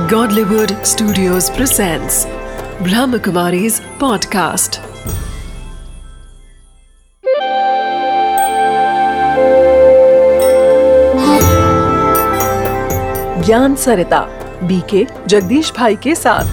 Godlywood Studios presents Brahmakumari's podcast. ज्ञान सरिता BK Jagdish भाई के साथ।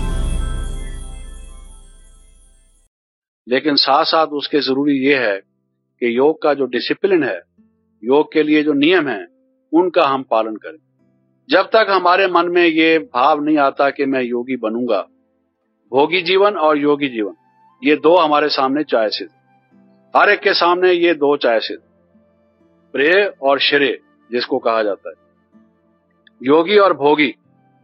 लेकिन साथ साथ उसके जरूरी ये है कि योग का जो डिसिप्लिन है, योग के लिए जो नियम है, उनका हम पालन करें। जब तक हमारे मन में ये भाव नहीं आता कि मैं योगी बनूंगा, भोगी जीवन और योगी जीवन, ये दो हमारे सामने चॉइसेस, हर एक के सामने ये दो चॉइसेस, प्रेय और श्रेय जिसको कहा जाता है, योगी और भोगी,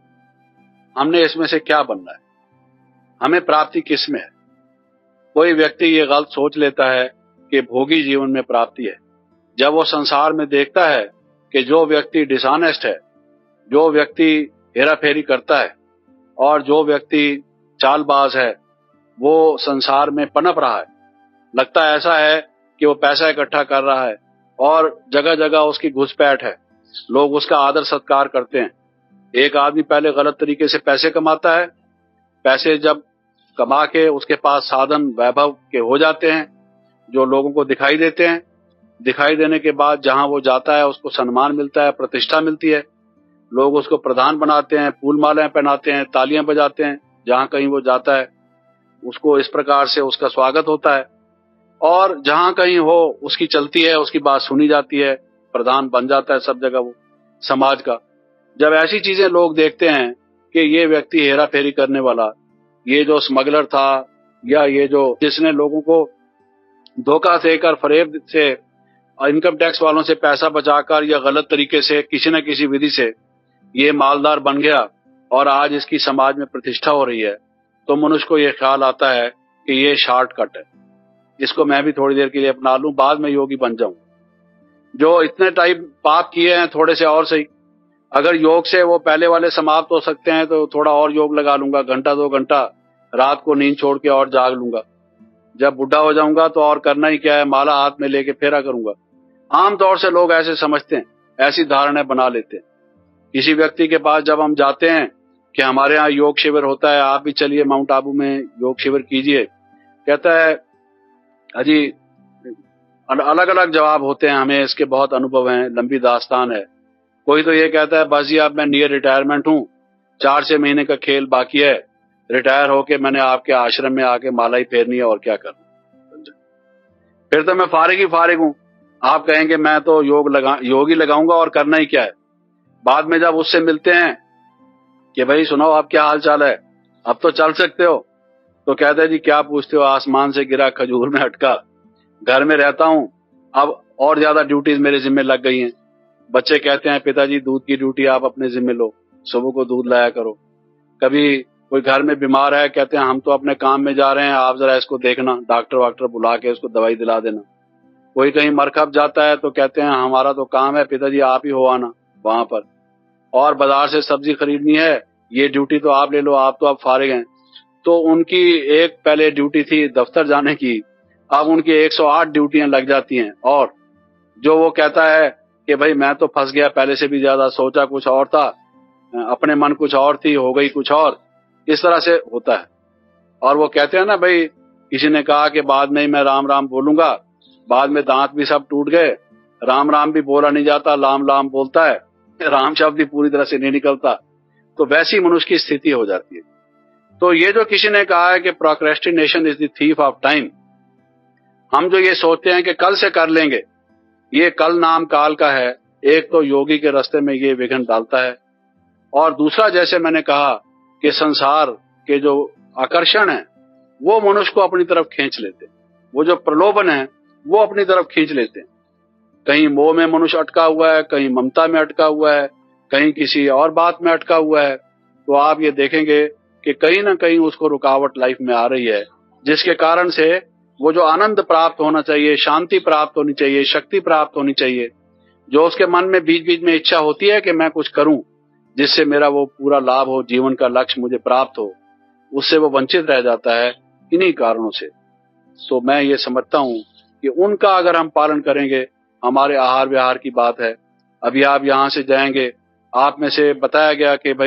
हमने इसमें से क्या बनना है, हमें प्राप्ति किस में है। कोई व्यक्ति ये गलत सोच लेता है कि भोगी जीवन में प्राप्ति है, जब वो संसार में देखता है कि जो व्यक्ति डिसऑनेस्ट है, जो व्यक्ति हेराफेरी करता है और जो व्यक्ति चालबाज है, वो संसार में पनप रहा है। लगता ऐसा है कि वो पैसा इकट्ठा कर रहा है और जगह जगह उसकी घुसपैठ है, लोग उसका आदर सत्कार करते हैं। एक आदमी पहले गलत तरीके से पैसे कमाता है, पैसे जब कमा के उसके पास साधन वैभव के हो जाते हैं जो लोगों को दिखाई देते हैं, दिखाई देने के बाद जहां वो जाता है उसको सम्मान मिलता है, प्रतिष्ठा मिलती है, लोग उसको प्रधान बनाते हैं, फूल मालाएं पहनाते हैं, तालियां बजाते हैं, जहां कहीं वो जाता है उसको इस प्रकार से उसका स्वागत होता है और जहां कहीं हो उसकी चलती है, उसकी बात सुनी जाती है, प्रधान बन जाता है सब जगह वो समाज का। जब ऐसी चीजें लोग देखते हैं कि ये व्यक्ति हेरा फेरी करने वाला, ये जो स्मगलर था या ये जो जिसने लोगों को धोखा देकर फरेब से इनकम टैक्स वालों से पैसा बचाकर या गलत तरीके से किसी न किसी विधि से ये मालदार बन गया और आज इसकी समाज में प्रतिष्ठा हो रही है, तो मनुष्य को ये ख्याल आता है कि ये शॉर्टकट है, इसको मैं भी थोड़ी देर के लिए अपना लूं, बाद में योगी बन जाऊं। जो इतने टाइम पाप किए हैं थोड़े से और सही, अगर योग से वो पहले वाले समाप्त हो सकते हैं तो थोड़ा और योग लगा लूंगा, घंटा 2 घंटा रात को नींद छोड़ के और जाग लूंगा। जब बुढ़ा हो जाऊंगा तो और करना ही क्या है, माला हाथ में लेके फेरा करूंगा। आमतौर से लोग ऐसे समझते हैं, ऐसी धारणाएं बना लेते हैं। किसी व्यक्ति के पास जब हम जाते हैं कि हमारे यहाँ योग शिविर होता है, आप भी चलिए माउंट आबू में योग शिविर कीजिए, कहता है अजी, अलग अलग जवाब होते हैं, हमें इसके बहुत अनुभव हैं, लंबी दास्तान है। कोई तो ये कहता है बस जी अब मैं नियर रिटायरमेंट हूँ, 4-6 महीने का खेल बाकी है, रिटायर होके मैंने आपके आश्रम में आके माला ही फेरनी है और क्या करना, फिर तो मैं फारिग ही फारिग हूँ। आप कहेंगे मैं तो योगी लगाऊंगा और करना ही क्या है। बाद में जब उससे मिलते हैं कि भाई सुनाओ आप क्या हाल चाल है, अब तो चल सकते हो, तो कहते हैं जी क्या पूछते हो, आसमान से गिरा खजूर में अटका, घर में रहता हूँ, अब और ज्यादा ड्यूटीज मेरे जिम्मे लग गई हैं। बच्चे कहते हैं पिताजी दूध की ड्यूटी आप अपने जिम्मे लो, सुबह को दूध लाया करो। कभी कोई घर में बीमार है, कहते हैं हम तो अपने काम में जा रहे हैं, आप जरा इसको देखना, डॉक्टर वाक्टर बुला के उसको दवाई दिला देना। कोई कहीं मरकब जाता है तो कहते हैं हमारा तो काम है पिताजी आप ही हो आना वहां पर, और बाजार से सब्जी खरीदनी है, ये ड्यूटी तो आप ले लो, आप तो अब फारिग हैं। तो उनकी एक पहले ड्यूटी थी दफ्तर जाने की, अब उनकी 108 ड्यूटियां लग जाती हैं। और जो वो कहता है कि भाई मैं तो फंस गया, पहले से भी ज्यादा सोचा कुछ और था, अपने मन कुछ और थी, हो गई कुछ और, इस तरह से होता है। और वो कहते हैं ना भाई, किसी ने कहा कि बाद में ही मैं राम राम बोलूंगा, बाद में दांत भी सब टूट गए, राम राम भी बोला नहीं जाता, लाम लाम बोलता है, राम शब्द भी पूरी तरह से नहीं निकलता। तो वैसी मनुष्य की स्थिति हो जाती है। तो ये जो किसी ने कहा है कि procrastination is the thief of time, हम जो ये सोचते हैं कि कल से कर लेंगे, ये कल नाम काल का है। एक तो योगी के रास्ते में ये विघ्न डालता है, और दूसरा जैसे मैंने कहा कि संसार के जो आकर्षण है वो मनुष्य को अपनी तरफ खींच लेते हैं, वो जो प्रलोभन है वो अपनी तरफ खींच लेते हैं। कहीं मोह में मनुष्य अटका हुआ है, कहीं ममता में अटका हुआ है, कहीं किसी और बात में अटका हुआ है। तो आप ये देखेंगे कि कहीं ना कहीं उसको रुकावट लाइफ में आ रही है, जिसके कारण से वो जो आनंद प्राप्त होना चाहिए, शांति प्राप्त होनी चाहिए, शक्ति प्राप्त होनी चाहिए, जो उसके मन में बीच बीच में इच्छा होती है कि मैं कुछ करूं जिससे मेरा वो पूरा लाभ हो, जीवन का लक्ष्य मुझे प्राप्त हो, उससे वो वंचित रह जाता है इन्हीं कारणों से। तो मैं ये समझता हूं कि उनका अगर हम पालन करेंगे, हमारे आहार विहार की बात है। अभी आप यहाँ से जाएंगे, आप में से बताया गया कि भाई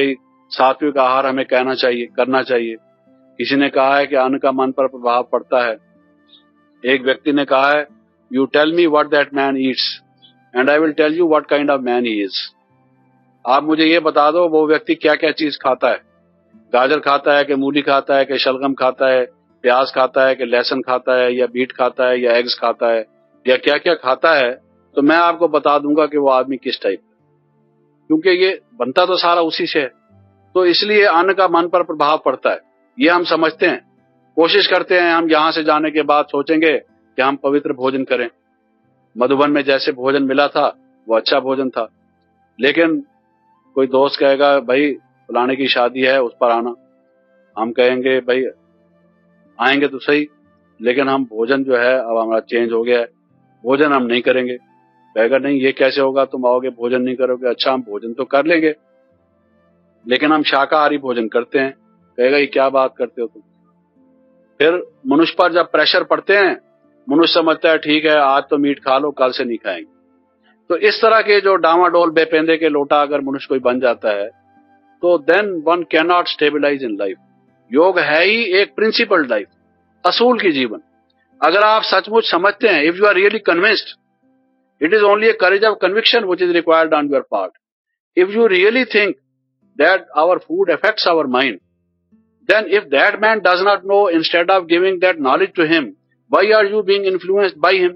सात्विक आहार हमें करना चाहिए। किसी ने कहा है कि अन्न का मन पर प्रभाव पड़ता है। एक व्यक्ति ने कहा है, you tell me what that man eats and I will tell you what kind of man he is. आप मुझे ये बता दो वो व्यक्ति क्या क्या चीज खाता है, गाजर खाता है कि मूली खाता है कि शलगम खाता है, प्याज खाता है कि लहसुन खाता है या बीट खाता है या एग्स खाता है या क्या क्या खाता है, तो मैं आपको बता दूंगा कि वो आदमी किस टाइप का, क्योंकि ये बनता तो सारा उसी से है। तो इसलिए अन्न का मन पर प्रभाव पड़ता है, ये हम समझते हैं। कोशिश करते हैं हम यहां से जाने के बाद सोचेंगे कि हम पवित्र भोजन करें। मधुबन में जैसे भोजन मिला था वो अच्छा भोजन था, लेकिन कोई दोस्त कहेगा भाई फलाने की शादी है उस पर आना, हम कहेंगे भाई आएंगे तो सही, लेकिन हम भोजन जो है अब हमारा चेंज हो गया है, भोजन हम नहीं करेंगे। कहेगा नहीं ये कैसे होगा, तुम आओगे भोजन नहीं करोगे। अच्छा हम भोजन तो कर लेंगे लेकिन हम शाकाहारी भोजन करते हैं। कहेगा ये क्या बात करते हो तुम। फिर मनुष्य पर जब प्रेशर पड़ते हैं, मनुष्य समझता है ठीक है आज तो मीट खा लो, कल से नहीं खाएंगे। तो इस तरह के जो डामाडोल बेपेंदे के लोटा अगर मनुष्य कोई बन जाता है तो then one can not stabilize in life. योग है ही एक प्रिंसिपल लाइफ, असूल की जीवन। अगर आप सचमुच समझते हैं, if you are really convinced, it is only a courage of conviction which is required on your part. If you really think that our food affects our mind, then if that man does not know, instead of giving that knowledge to him, why are you being influenced by him?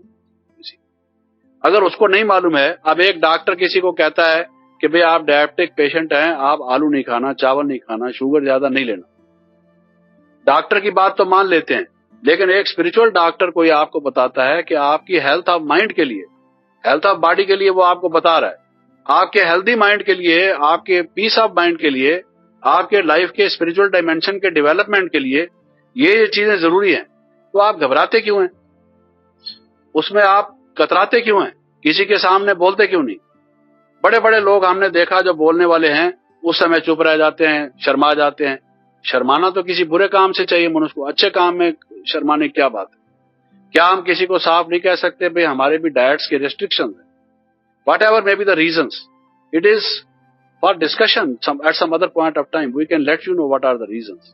अगर उसको नहीं मालूम है, अब एक doctor किसी को कहता है कि भाई आप डायबिटिक पेशेंट हैं, आप आलू नहीं खाना, चावल नहीं खाना, शुगर ज्यादा नहीं लेना, डॉक्टर की बात तो मान लेते हैं। लेकिन एक स्पिरिचुअल डॉक्टर कोई आपको बताता है कि आपकी हेल्थ ऑफ माइंड के लिए, हेल्थ ऑफ बॉडी के लिए वो आपको बता रहा है, आपके हेल्दी माइंड के लिए, आपके पीस ऑफ माइंड के लिए, आपके लाइफ के स्पिरिचुअल डायमेंशन के डेवलपमेंट के लिए ये चीजें जरूरी हैं। तो आप घबराते क्यों हैं, उसमें आप कतराते क्यों हैं, किसी के सामने बोलते क्यों नहीं। बड़े बड़े लोग हमने देखा जो बोलने वाले हैं उस समय चुप रह जाते हैं, शर्मा जाते हैं। शर्माना तो किसी बुरे काम से चाहिए मनुष्य को, अच्छे काम में शर्माने की क्या बात है। क्या हम किसी को साफ नहीं कह सकते भाई हमारे भी डाइट्स के रेस्ट्रिक्शन है, whatever may be the reasons, it is for discussion at some other point of time, we can let you know what are the reasons,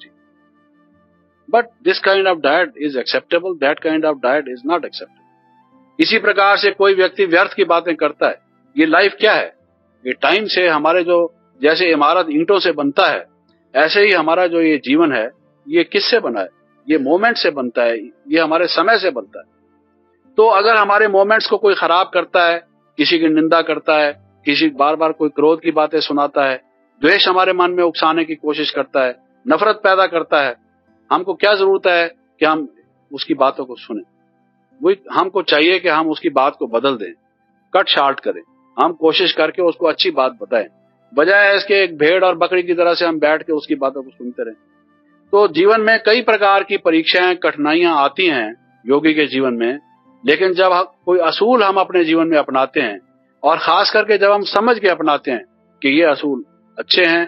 but this kind of diet is acceptable, that kind of diet is not acceptable. इसी प्रकार से कोई व्यक्ति व्यर्थ की बातें करता है। ये लाइफ क्या है, ये टाइम से हमारे जो जैसे इमारत ईंटों से बनता है, ऐसे ही हमारा जो ये जीवन है ये किससे बना है, ये मोमेंट से बनता है, ये हमारे समय से बनता है। तो अगर हमारे मोमेंट्स को कोई खराब करता है, किसी की निंदा करता है, किसी बार बार कोई क्रोध की बातें सुनाता है, द्वेष हमारे मन में उकसाने की कोशिश करता है, नफरत पैदा करता है, हमको क्या जरूरत है कि हम उसकी बातों को सुने। वो हमको चाहिए कि हम उसकी बात को बदल दें, कट शार्ट करें, हम कोशिश करके उसको अच्छी बात बताएं, बजाय इसके एक भेड़ और बकरी की तरह से हम बैठ के उसकी बातों को सुनते रहें। तो जीवन में कई प्रकार की परीक्षाएं, कठिनाइयां आती हैं योगी के जीवन में, लेकिन जब कोई असूल हम अपने जीवन में अपनाते हैं, और खास करके जब हम समझ के अपनाते हैं कि ये असूल अच्छे हैं,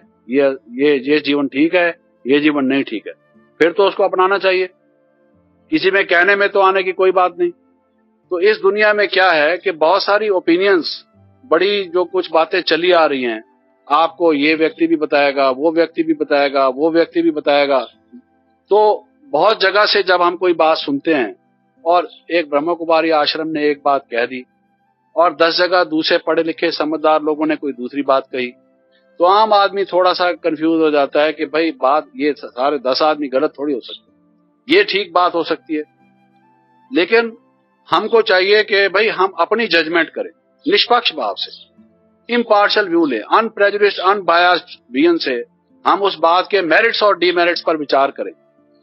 ये जीवन ठीक है, ये जीवन नहीं ठीक है, फिर तो उसको अपनाना चाहिए। किसी में कहने में तो आने की कोई बात नहीं। तो इस दुनिया में क्या है कि बहुत सारी ओपिनियंस, बड़ी जो कुछ बातें चली आ रही हैं, आपको ये व्यक्ति भी बताएगा, वो व्यक्ति भी बताएगा, वो व्यक्ति भी बताएगा। तो बहुत जगह से जब हम कोई बात सुनते हैं, और एक ब्रह्म कुमारी आश्रम ने एक बात कह दी और 10 जगह दूसरे पढ़े लिखे समझदार लोगों ने कोई दूसरी बात कही, तो आम आदमी थोड़ा सा कंफ्यूज हो जाता है कि भाई बात ये सारे 10 आदमी गलत थोड़ी हो सकते, ये ठीक बात हो सकती है। लेकिन हमको चाहिए कि भाई हम अपनी जजमेंट करें निष्पक्ष भाव से, इम्पार्शियल व्यू लें, अनप्रेजुडिस्ड अनबायस्ड विजन से हम उस बात के मेरिट्स और डीमेरिट्स पर विचार करें।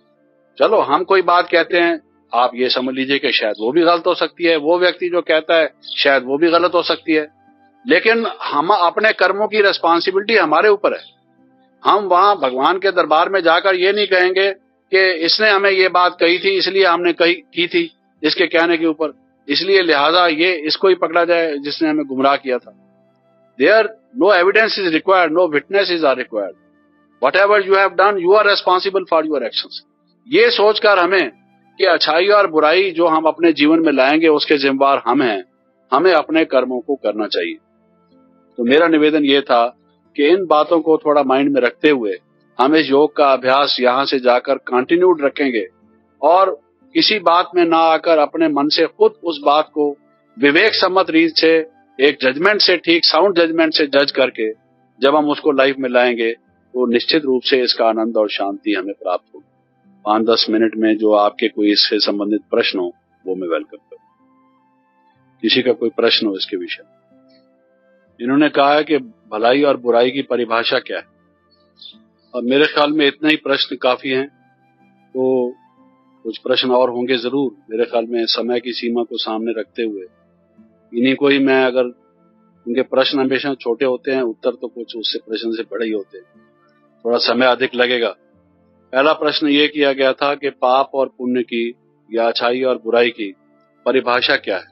चलो हम कोई बात कहते हैं, आप ये समझ लीजिए कि शायद वो भी गलत हो सकती है, वो व्यक्ति जो कहता है शायद वो भी गलत हो सकती है, लेकिन हम अपने कर्मों की रिस्पॉन्सिबिलिटी हमारे ऊपर है। हम वहां भगवान के दरबार में जाकर ये नहीं कहेंगे कि इसने हमें ये बात कही थी इसलिए हमने की थी इसके कहने के ऊपर, इसलिए लिहाजा ये इसको ही पकड़ा जाए जिसने हमें गुमराह किया था। There no evidence is required, no witnesses are required. Whatever you have done, you are responsible for your actions. ये सोचकर हमें कि अच्छाई और बुराई जो हम अपने जीवन में लाएंगे उसके जिम्मेवार हम हैं, हमें अपने कर्मों को करना चाहिए। तो मेरा निवेदन ये था कि इन बातों को थोड़ा माइंड में रखते हुए हम इस योग का अभ्यास यहाँ से जाकर कंटिन्यूड रखेंगे और किसी बात में ना आकर अपने मन से खुद उस बात को विवेक सम्मत रीत से एक जजमेंट से, ठीक साउंड जजमेंट से जज करके जब हम उसको लाइफ में लाएंगे तो निश्चित रूप से इसका आनंद और शांति हमें प्राप्त होगी। 5-10 मिनट में जो आपके कोई इससे संबंधित प्रश्न हो वो मैं वेलकम करूँ। किसी का कोई प्रश्न हो इसके विषय में? इन्होंने कहा है कि भलाई और बुराई की परिभाषा क्या है। अब मेरे ख्याल में इतना ही प्रश्न काफी हैं, तो कुछ प्रश्न और होंगे जरूर। मेरे ख्याल में समय की सीमा को सामने रखते हुए इन्हीं को ही मैं, अगर उनके प्रश्न हमेशा छोटे होते हैं, उत्तर तो कुछ उससे प्रश्न से बड़े ही होते हैं, थोड़ा समय अधिक लगेगा। पहला प्रश्न ये किया गया था कि पाप और पुण्य की या अच्छाई और बुराई की परिभाषा क्या है।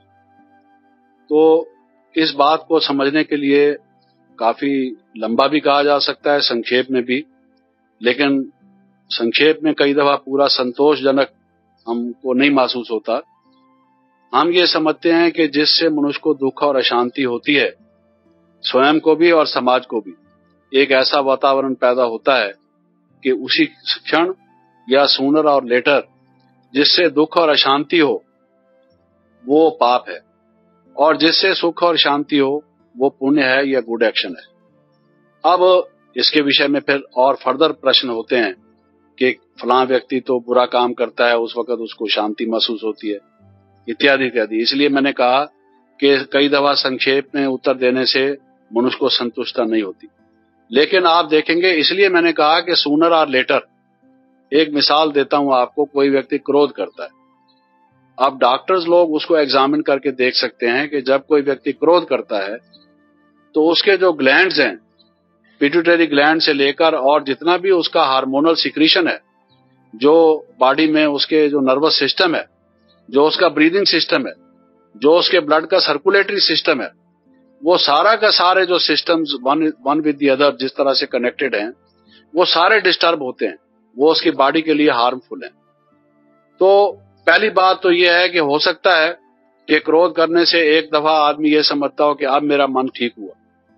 तो इस बात को समझने के लिए काफी लंबा भी कहा जा सकता है, संक्षेप में भी, लेकिन संक्षेप में कई दफा पूरा संतोषजनक हमको नहीं महसूस होता। हम ये समझते हैं कि जिससे मनुष्य को दुख और अशांति होती है, स्वयं को भी और समाज को भी, एक ऐसा वातावरण पैदा होता है कि उसी क्षण या सूनर और लेटर जिससे दुख और अशांति हो वो पाप है, और जिससे सुख और शांति हो वो पुण्य है या गुड एक्शन है। अब इसके विषय में फिर और फर्दर प्रश्न होते हैं कि फलां व्यक्ति तो बुरा काम करता है, उस वक्त उसको शांति महसूस होती है, इत्यादि इत्यादि। इसलिए मैंने कहा कि कई दफा संक्षेप में उत्तर देने से मनुष्य को संतुष्टता नहीं होती। लेकिन आप देखेंगे, इसलिए मैंने कहा कि सूनर और लेटर। एक मिसाल देता हूं आपको। कोई व्यक्ति क्रोध करता है, अब डॉक्टर्स लोग उसको एग्जामिन करके देख सकते हैं कि जब कोई व्यक्ति क्रोध करता है तो उसके जो ग्लैंड्स हैं, पिट्यूटरी ग्लैंड से लेकर और जितना भी उसका हार्मोनल सिक्रीशन है, जो बॉडी में उसके जो नर्वस सिस्टम है, जो उसका ब्रीदिंग सिस्टम है, जो उसके ब्लड का सर्कुलेटरी सिस्टम है, वो सारा का सारे जो systems one with the other जिस तरह से कनेक्टेड हैं, वो सारे डिस्टर्ब होते हैं, वो उसकी बॉडी के लिए हार्मफुल हैं। तो पहली बात तो ये है कि हो सकता है कि क्रोध करने से एक दफा आदमी ये समझता हो कि अब मेरा मन ठीक हुआ।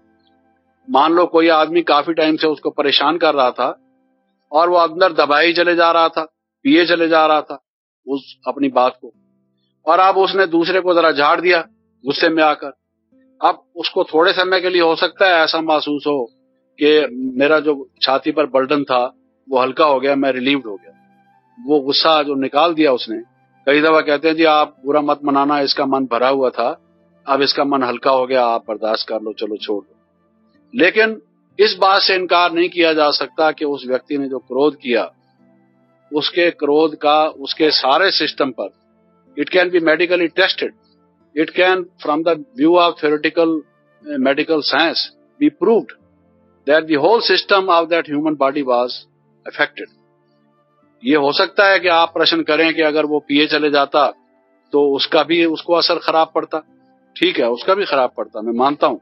मान लो कोई आदमी काफी टाइम से उसको परेशान कर रहा था और वो अंदर दबाई चले जा रहा था, पिए चले जा रहा था उस अपनी बात को, और अब उसने दूसरे को जरा झाड़ दिया गुस्से में आकर। अब उसको थोड़े समय के लिए हो सकता है ऐसा महसूस हो कि मेरा जो छाती पर बर्डन था वो हल्का हो गया, मैं रिलीव्ड हो गया, वो गुस्सा जो निकाल दिया उसने। कई दफा कहते हैं जी आप बुरा मत मनाना, इसका मन भरा हुआ था, अब इसका मन हल्का हो गया, आप बर्दाश्त कर लो, चलो छोड़ दो। लेकिन इस बात से इनकार नहीं किया जा सकता कि उस व्यक्ति ने जो क्रोध किया, उसके क्रोध का उसके सारे सिस्टम पर, it can be medically tested, it can from the view of theoretical medical science be proved that the whole system of that human body was affected. ये हो सकता है कि आप प्रश्न करें कि अगर वो पिए चले जाता तो उसका भी उसको असर खराब पड़ता। ठीक है, उसका भी खराब पड़ता, मैं मानता हूं।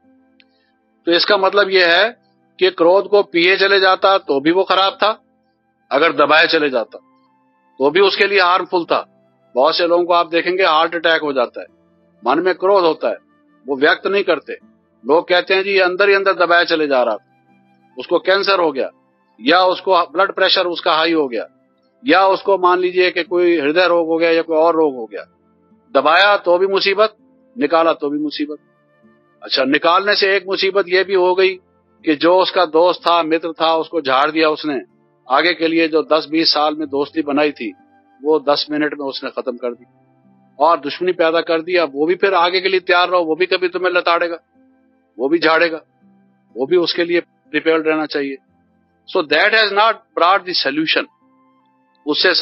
तो इसका मतलब यह है कि क्रोध को पिए चले जाता तो भी वो खराब था, अगर दबाए चले जाता तो भी उसके लिए हार्मफुल था। बहुत से लोगों को आप देखेंगे हार्ट अटैक हो जाता है, मन में क्रोध होता है, वो व्यक्त नहीं करते, लोग कहते हैं जी ये अंदर ही अंदर दबाए चले जा रहा था, उसको कैंसर हो गया, या उसको ब्लड प्रेशर उसका हाई हो गया, या उसको मान लीजिए कि कोई हृदय रोग हो गया या कोई और रोग हो गया। दबाया तो भी मुसीबत, निकाला तो भी मुसीबत। अच्छा, निकालने से एक मुसीबत ये भी हो गई कि जो उसका दोस्त था, मित्र था, उसको झाड़ दिया उसने। आगे के लिए जो 10-20 साल में दोस्ती बनाई थी वो 10 मिनट में उसने खत्म कर दी और दुश्मनी पैदा कर दिया। वो भी फिर आगे के लिए तैयार रहो, वो भी कभी तुम्हें लताड़ेगा, वो भी झाड़ेगा, वो भी उसके लिए प्रिपेयर्ड रहना चाहिए। So that has not brought the solution. उससे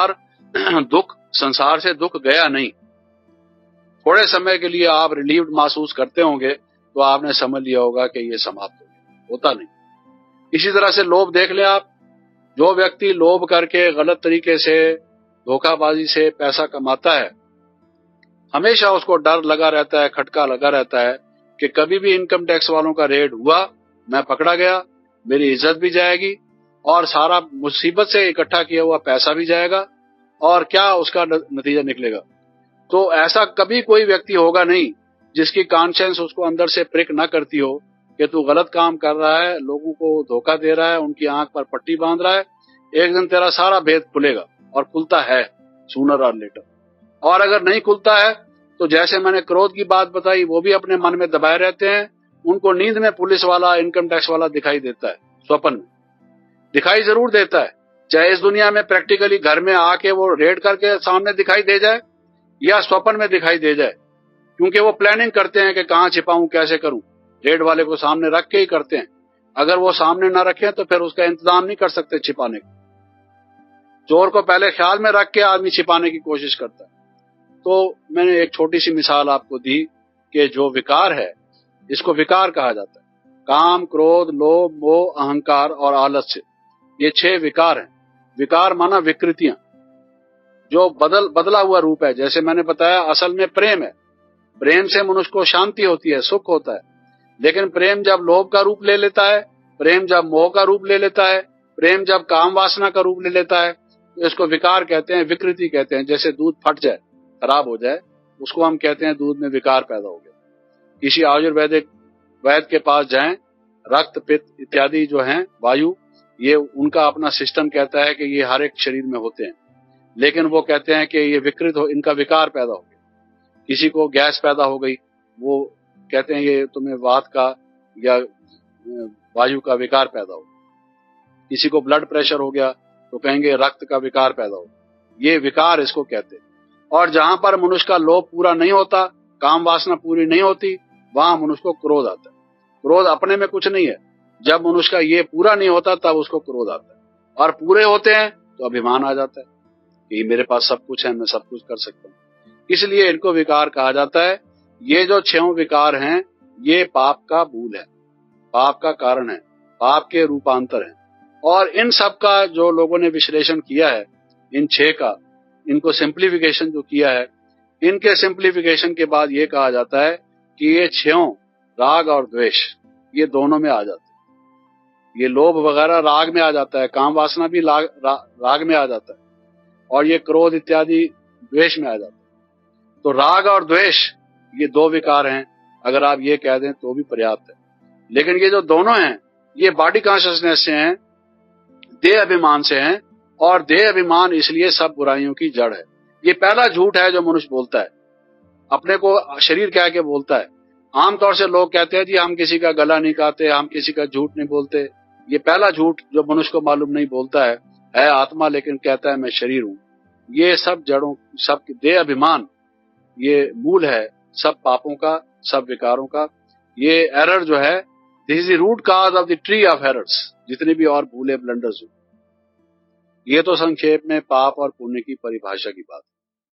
संसार से दुख गया नहीं। थोड़े समय के लिए आप रिलीव्ड महसूस करते होंगे तो आपने समझ लिया होगा कि ये समाप्त हो गया, होता नहीं। इसी तरह से लोभ देख ले आप, जो व्यक्ति लोभ करके गलत तरीके से धोखाबाजी से पैसा कमाता है, हमेशा उसको डर लगा रहता है, खटका लगा रहता है कि कभी भी इनकम टैक्स वालों का रेड हुआ, मैं पकड़ा गया, मेरी इज्जत भी जाएगी और सारा मुसीबत से इकट्ठा किया हुआ पैसा भी जाएगा, और क्या उसका नतीजा निकलेगा। तो ऐसा कभी कोई व्यक्ति होगा नहीं जिसकी कॉन्शियंस उसको अंदर से प्रिक ना करती हो कि तू गलत काम कर रहा है, लोगों को धोखा दे रहा है, उनकी आंख पर पट्टी बांध रहा है, एक दिन तेरा सारा भेद खुलेगा। और खुलता है सूनर और लेटर। और अगर नहीं खुलता है तो जैसे मैंने क्रोध की बात बताई, वो भी अपने मन में दबाए रहते हैं। उनको नींद में पुलिस वाला, इनकम टैक्स वाला दिखाई देता है, स्वप्न में दिखाई जरूर देता है। चाहे इस दुनिया में प्रैक्टिकली घर में आके वो रेड करके सामने दिखाई दे जाए या स्वप्न में दिखाई दे जाए, क्योंकि वो प्लानिंग करते हैं कि कहां छिपाऊं, कैसे करूं। रेड वाले को सामने रख के ही करते हैं। अगर वो सामने ना रखें तो फिर उसका इंतजाम नहीं कर सकते छिपाने का। चोर को पहले ख्याल में रख के आदमी छिपाने की कोशिश करता है। तो मैंने एक छोटी सी मिसाल आपको दी कि जो विकार है, इसको विकार कहा जाता है। काम, क्रोध, लोभ, मोह, अहंकार और आलस्य, ये 6 विकार हैं। विकार माना विकृतियां, जो बदला हुआ रूप है। जैसे मैंने बताया, असल में प्रेम है। प्रेम से मनुष्य को शांति होती है, सुख होता है। लेकिन प्रेम जब लोभ का रूप ले लेता है, प्रेम जब मोह का रूप ले लेता है, प्रेम जब काम वासना का रूप ले लेता है, तो इसको विकार कहते हैं, विकृति कहते हैं। जैसे दूध फट जाए, खराब हो जाए, उसको हम कहते हैं दूध में विकार पैदा हो गया। किसी आयुर्वेदिक वैद्य के पास जाएं, रक्त, पित्त इत्यादि जो हैं वायु, ये उनका अपना सिस्टम कहता है कि ये हर एक शरीर में होते हैं, लेकिन वो कहते हैं कि ये विकृत हो, इनका विकार पैदा हो गया। किसी को गैस पैदा हो गई, वो कहते हैं ये तुम्हें वात का या वायु का विकार पैदा हो गया। किसी को ब्लड प्रेशर हो गया तो कहेंगे रक्त का विकार पैदा हो। ये विकार इसको कहते हैं। और जहां पर मनुष्य का लोभ पूरा नहीं होता, काम वासना पूरी नहीं होती, वहां मनुष्य को क्रोध आता है। क्रोध अपने में कुछ नहीं है। जब मनुष्य का ये पूरा नहीं होता तब उसको क्रोध आता है। और पूरे होते हैं तो अभिमान आ जाता है कि मेरे पास सब कुछ है, मैं सब कुछ कर सकता हूँ। इसलिए इनको विकार कहा जाता है। ये जो 6 विकार हैं, ये पाप का मूल है, पाप का कारण है, पाप के रूपांतर है। और इन सब का जो लोगों ने विश्लेषण किया है, इन 6 का, इनको सिंप्लीफिकेशन जो किया है, इनके सिंप्लीफिकेशन के बाद ये कहा जाता है कि ये 6 राग और द्वेष, ये दोनों में आ जाते हैं। ये लोभ वगैरह राग में आ जाता है, काम वासना भी राग में आ जाता है, और ये क्रोध इत्यादि द्वेष में आ जाता है। तो राग और द्वेष ये 2 विकार हैं, अगर आप ये कह दें तो भी पर्याप्त है। लेकिन ये जो दोनों हैं, ये बॉडी कॉन्शियसनेस से हैं, देह अभिमान से हैं। और देह अभिमान इसलिए सब बुराइयों की जड़ है। ये पहला झूठ है जो मनुष्य बोलता है, अपने को शरीर कह के बोलता है। आमतौर से लोग कहते हैं जी हम किसी का गला नहीं काटते, हम किसी का झूठ नहीं बोलते। ये पहला झूठ जो मनुष्य को मालूम नहीं बोलता है आत्मा, लेकिन कहता है मैं शरीर हूं। ये सब जड़ों, सब देह अभिमान, ये मूल है सब पापों का, सब विकारों का। ये एरर जो है, this is the root cause of the tree of errors. जितने भी और भूले ब्लंडर्स हो, ये तो संक्षेप में पाप और पुण्य की परिभाषा की बात है।